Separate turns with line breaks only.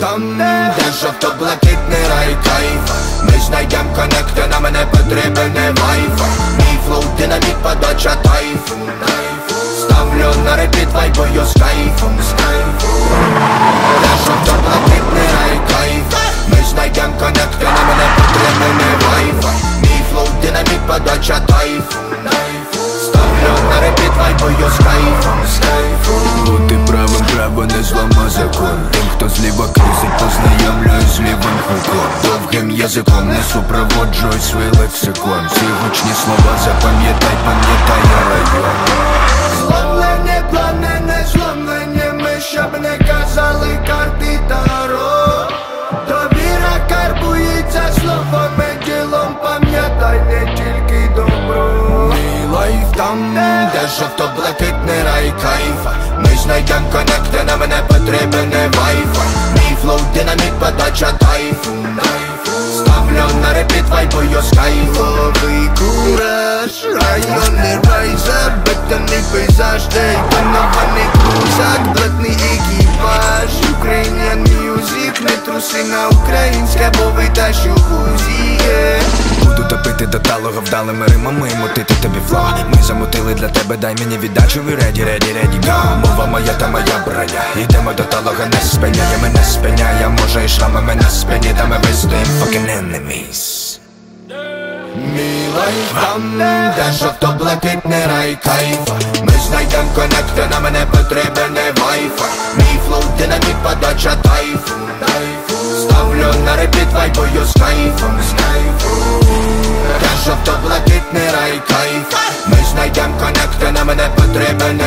там, де жовто-блакитний рай кайф. Ми знайдем коннекти, на мене потрібен не вайфай. Мій флоу динаміт, подача тайфун. Ставлю на репіт, вайбую з кайфом. Де жовто-блакитний рай кайф. Ми знайдем коннекти, на мене потрібен не вайфай. Мій флоу динаміт, подача тайфун. Ставлю на репіт, вайбую з кайфом.
Бути правим, право не злама закон. Тим, хто зліва кризить, познайомлюсь з лівим хуком. Довгим язиком не супроводжуй свій лексикон. Всі гучні слова запам'ятай, пам'ятай район.
Зломлені плани, не зломлені ми, щоб не казали карти таро. Довіра карбується словами, ділом пам'ятай не тільки добро. Мій лайф там, де жовто-блакитний рай кайфа. Ми знайдем коннекти, на мене потрібен не вайфай. Мій флоу динаміт, подача тайфун. Ставлю на репіт, вайбую з кайфовий кураж. Районний рай, забитаний пейзаж, де тонований крузак, блатний екіпаж. Ukrainian music, не труси на українське, бо витащу узіє.
Буду топити до талого вдалими римами і мутити тобі фло. Ми замутили для тебе, дай мені віддачу, ви ready, ready, ready, go. Мова моя та моя броня, ідемо до талого, не спиняє, мене спиняє. Може і шрамами на спині, та ми вистоїм fucking enemies.
Мій лайф там, де жовто-блакитний рай кайфа. Ми знайдем коннекти, на мене потрібен не вайфай. Мій флоу динаміт, подача тайфун. Ставлю на репіт, вайбую з кайфом. Де жовто-блакитний рай кайф. Ми знайдем коннекти, на мене потрібен не